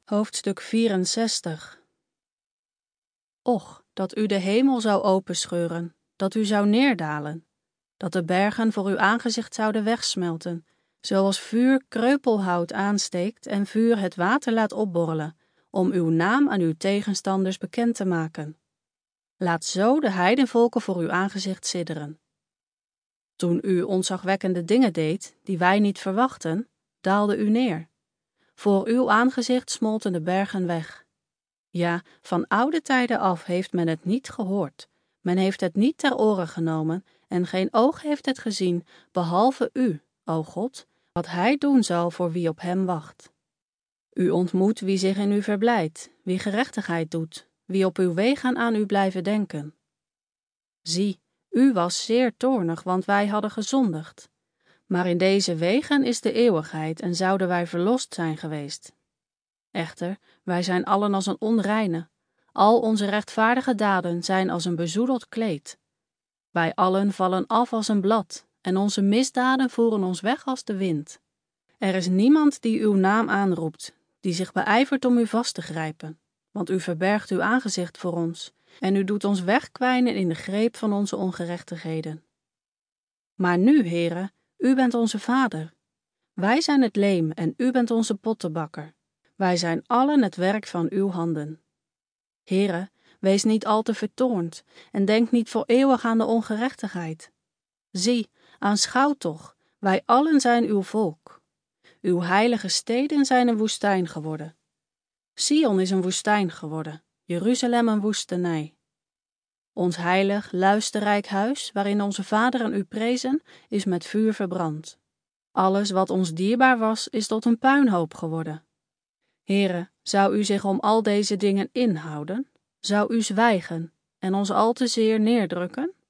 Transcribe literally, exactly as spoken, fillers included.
Hoofdstuk vierenzestig. Och, dat u de hemel zou openscheuren, dat u zou neerdalen, dat de bergen voor uw aangezicht zouden wegsmelten, zoals vuur kreupelhout aansteekt en vuur het water laat opborrelen, om uw naam aan uw tegenstanders bekend te maken. Laat zo de heidenvolken voor uw aangezicht sidderen. Toen u ontzagwekkende dingen deed, die wij niet verwachten, daalde u neer. Voor uw aangezicht smolten de bergen weg. Ja, van oude tijden af heeft men het niet gehoord. Men heeft het niet ter oren genomen en geen oog heeft het gezien, behalve u, o God, wat hij doen zal voor wie op hem wacht. U ontmoet wie zich in u verblijdt, wie gerechtigheid doet, wie op uw wegen aan u blijven denken. Zie, u was zeer toornig, want wij hadden gezondigd. Maar in deze wegen is de eeuwigheid en zouden wij verlost zijn geweest. Echter, wij zijn allen als een onreine. Al onze rechtvaardige daden zijn als een bezoedeld kleed. Wij allen vallen af als een blad en onze misdaden voeren ons weg als de wind. Er is niemand die uw naam aanroept, die zich beijvert om u vast te grijpen, want u verbergt uw aangezicht voor ons en u doet ons wegkwijnen in de greep van onze ongerechtigheden. Maar nu, Heere, u bent onze vader. Wij zijn het leem en u bent onze pottenbakker. Wij zijn allen het werk van uw handen. Heere, wees niet al te vertoornd en denk niet voor eeuwig aan de ongerechtigheid. Zie, aanschouw toch, wij allen zijn uw volk. Uw heilige steden zijn een woestijn geworden. Sion is een woestijn geworden, Jeruzalem een woestenij. Ons heilig, luisterrijk huis, waarin onze vaderen u prezen, is met vuur verbrand. Alles wat ons dierbaar was, is tot een puinhoop geworden. Heere, zou u zich om al deze dingen inhouden? Zou u zwijgen en ons al te zeer neerdrukken?